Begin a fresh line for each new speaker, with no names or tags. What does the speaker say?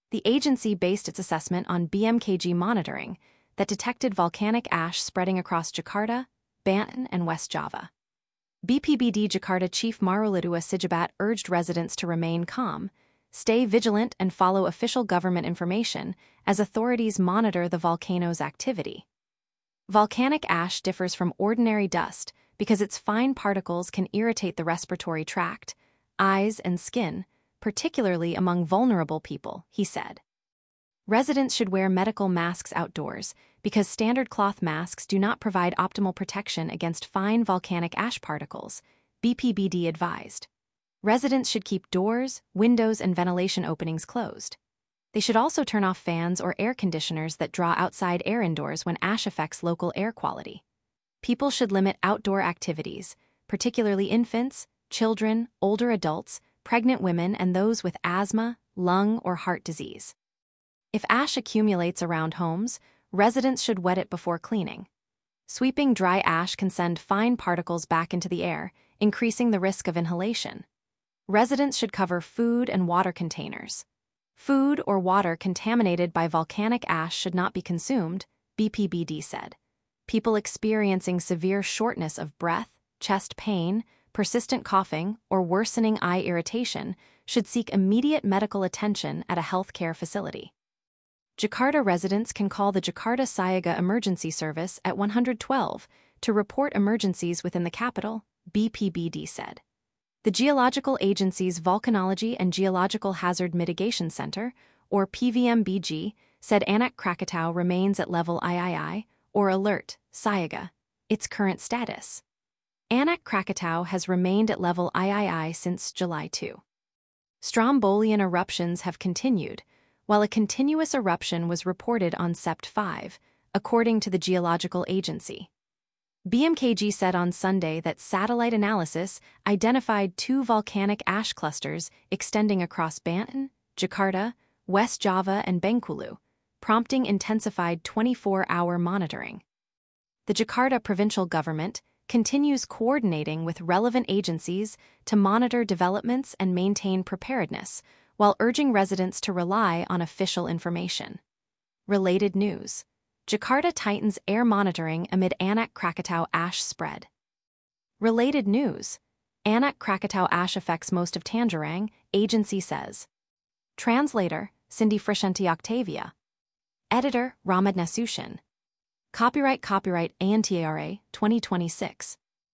The agency based its assessment on BMKG monitoring that detected volcanic ash spreading across Jakarta, Banten, and West Java. BPBD Jakarta Chief Marulidua Sijabat urged residents to remain calm, stay vigilant, and follow official government information as authorities monitor the volcano's activity. Volcanic ash differs from ordinary dust because its fine particles can irritate the respiratory tract, eyes, and skin, particularly among vulnerable people, he said. Residents should wear medical masks outdoors because standard cloth masks do not provide optimal protection against fine volcanic ash particles, BPBD advised. Residents should keep doors, windows, and ventilation openings closed. They should also turn off fans or air conditioners that draw outside air indoors when ash affects local air quality. People should limit outdoor activities, particularly infants, children, older adults, pregnant women, and those with asthma, lung, or heart disease. If ash accumulates around homes, residents should wet it before cleaning. Sweeping dry ash can send fine particles back into the air, increasing the risk of inhalation. Residents should cover food and water containers. Food or water contaminated by volcanic ash should not be consumed, BPBD said. People experiencing severe shortness of breath, chest pain, persistent coughing, or worsening eye irritation should seek immediate medical attention at a healthcare facility. Jakarta residents can call the Jakarta Siaga Emergency Service at 112 to report emergencies within the capital, BPBD said. The Geological Agency's Volcanology and Geological Hazard Mitigation Center, or PVMBG, said Anak Krakatau remains at level III, or alert, Siaga, its current status. Anak Krakatau has remained at level III since July 2. Strombolian eruptions have continued, while a continuous eruption was reported on Sept 5, according to the Geological Agency. BMKG said on Sunday that satellite analysis identified 2 volcanic ash clusters extending across Banten, Jakarta, West Java, and Bengkulu, prompting intensified 24-hour monitoring. The Jakarta provincial government continues coordinating with relevant agencies to monitor developments and maintain preparedness, while urging residents to rely on official information. Related news: Jakarta tightens air monitoring amid Anak Krakatau ash spread. Related news: Anak Krakatau ash affects most of Tangerang, agency says. Translator: Cindy Frusciante Octavia. Editor: Ramad Nasution. Copyright ANTARA 2026.